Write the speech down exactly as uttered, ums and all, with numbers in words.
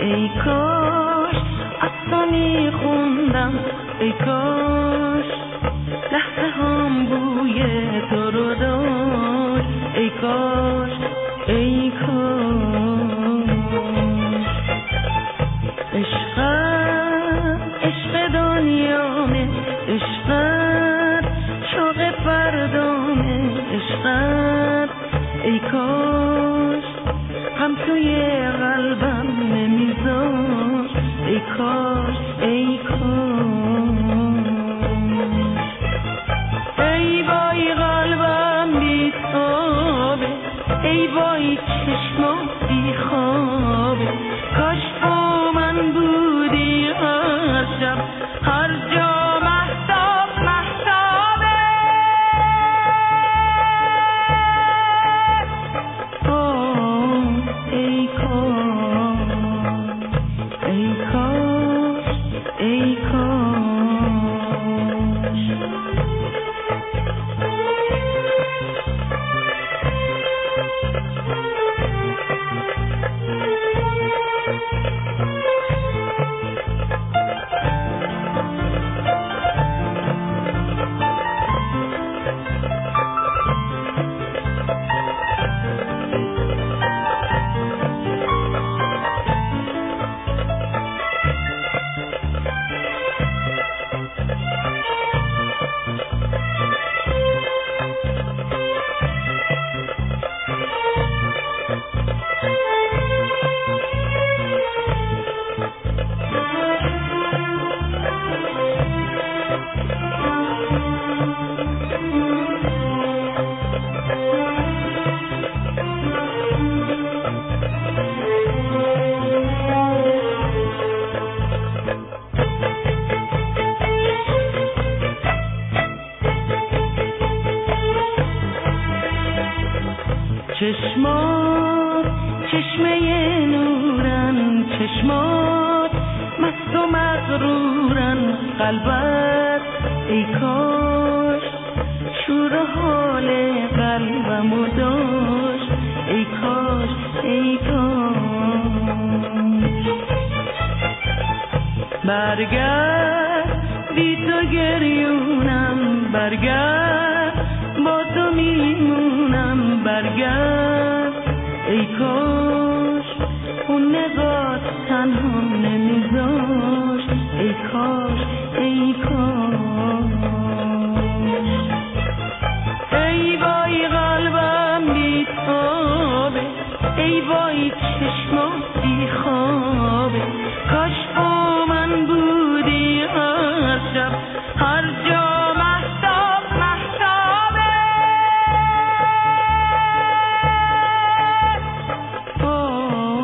ای کاش افسانه خوندم، ای کاش لحظه هم بوی تو رو داشت، ای کاش ای کاش عشقت عشق دنیامه، عشقت شوق فردامه، عشقت ای کاش هم توی قلبم نمیذاش، ای کاش ای کاش ای وای قلبم بی‌تابه، ای وای چشمم بی‌خوابه، کاش با من بودی هر شب هر جا مهتاب مهتابه. آه ای کاش ای کاش ای کاش چشمات چشمه نورن، چشمات مست و مغرورن، قلبت ای کاش شور و حال قلبمو داشت، ای کاش ای کاش برگرد بی تو گریونم، برگرد با تو میمونم، برگرد ای کاش اون نگاه تنها نمیذاشت، ای کاش ای کاش